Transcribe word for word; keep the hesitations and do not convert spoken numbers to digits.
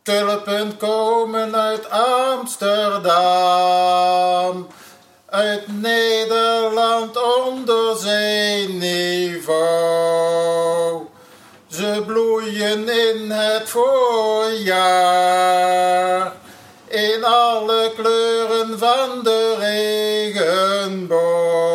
tulpen komen uit Amsterdam, uit Nederland onderzeeniveau. Ze bloeien in het voorjaar, in alle kleuren van de regenboog.